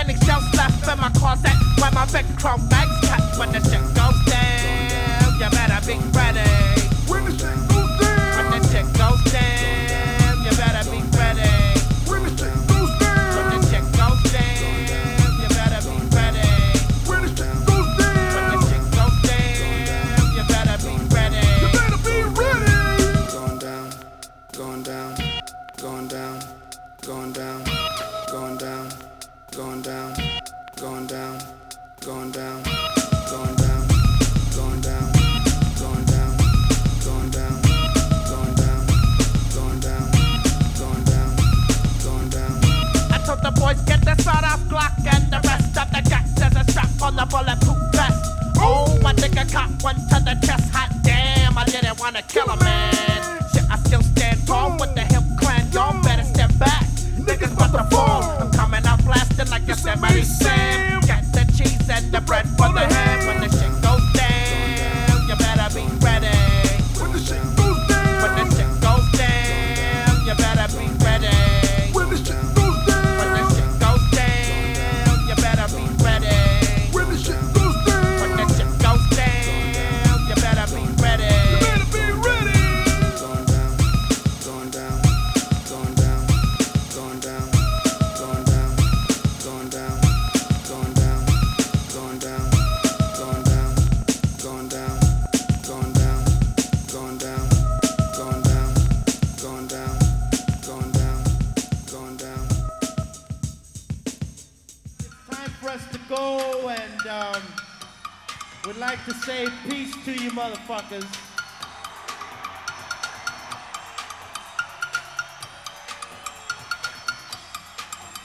Many shells left in my closet where my big chrome bags kept. When the shit goes down, you better be ready. When the shit goes down. When the shit goes down, you better be ready. When the shit goes down. When the shit goes down, you better be ready. When the shit goes down. When the shit goes down, you better be ready. You better be ready. Going down, going down, going down, going down, going down, going down, going down, going down, going down, going down, going down, going down, going down, going down, going down, going down. I told the boys get the sawed-off Glock and the rest of the gas as a strap on the bulletproof vest. Oh, my nigga caught one to the chest. Hot damn, I didn't wanna kill a man. Shit, I still stand tall with the hip clan. Y'all better step back. Niggas about to fall. I'm coming out blasting like Yosemite Sam. Got the cheese and the bread for the ham. When the shit goes down, you better be ready. When the shit goes down. When the shit goes down, you better be ready. When the shit goes down. When the shit goes down, you better be ready. When the shit goes down. When the shit goes down, you better be ready. You better be ready. Going down, going down, going down, going down, going down, going down, going down, going down, going down, going down, going down, going down, going down, going down, going down, going down. Time for us to go, and we'd like to say peace to you motherfuckers.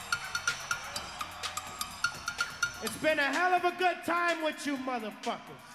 It's been a hell of a good time with you motherfuckers.